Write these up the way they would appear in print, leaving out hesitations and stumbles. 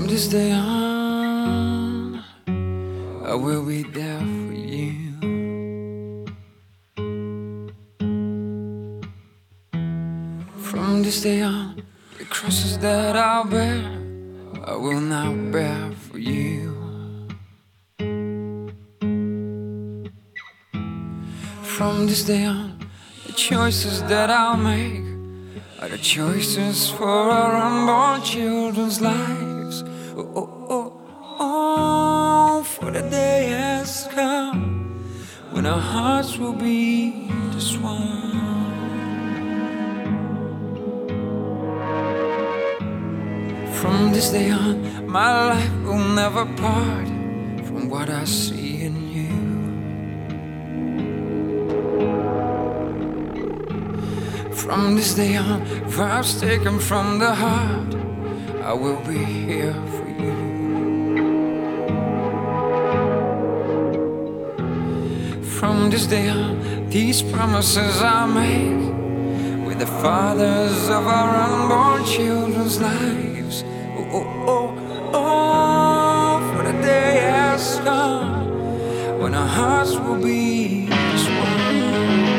this day on, I will be there for you. From this day on, the crosses that I'll bear, I will now bear for you. From this day on, the choices that I'll make are the choices for our unborn children's lives. Oh, oh, oh, oh, for the day has come when our hearts will be just one. From this day on, my life will never part from what I see in you. From this day on, vibes taken from the heart, I will be here for you. From this day on, these promises I make with the fathers of our unborn children's lives. Oh, oh, oh, oh, for the day has come when our hearts will be just one.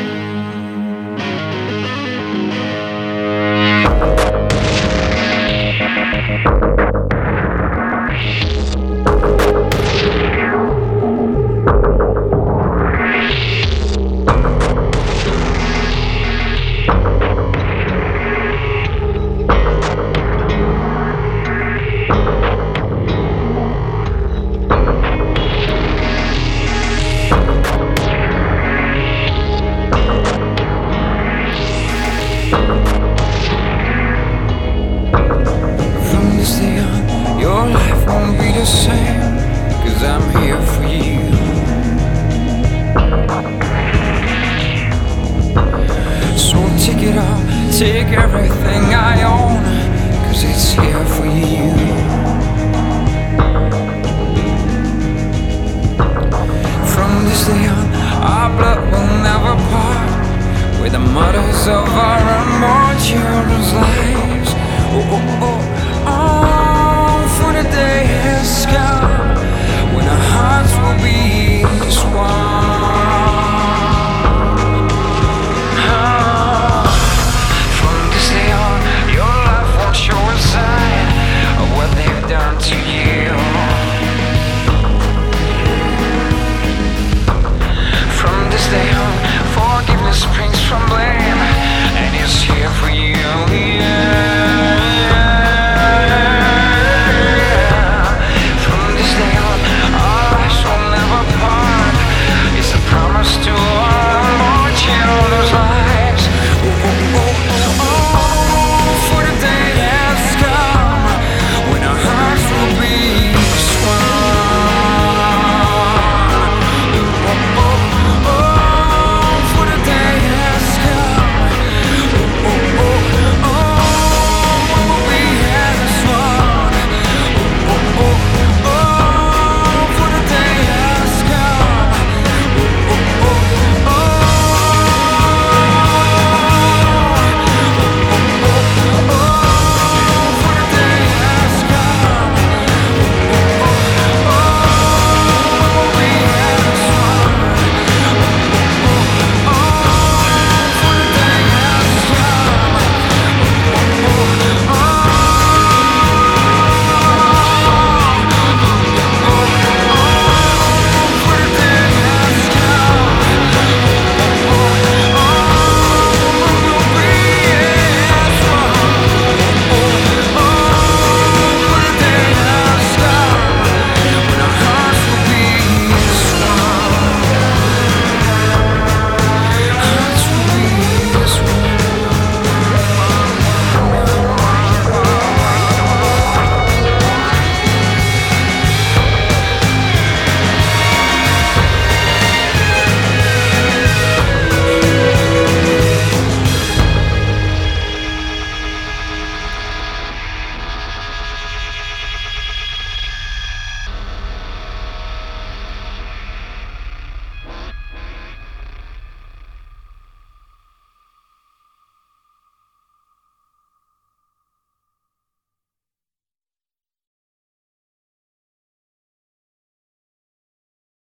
Your life won't be the same, 'cause I'm here for you. So take it all, take everything I own, 'cause it's here for you. From this day on, our blood will never part with the mothers of our unborn children's lives. Oh, oh, oh, oh, for the day has come when our hearts will be just one.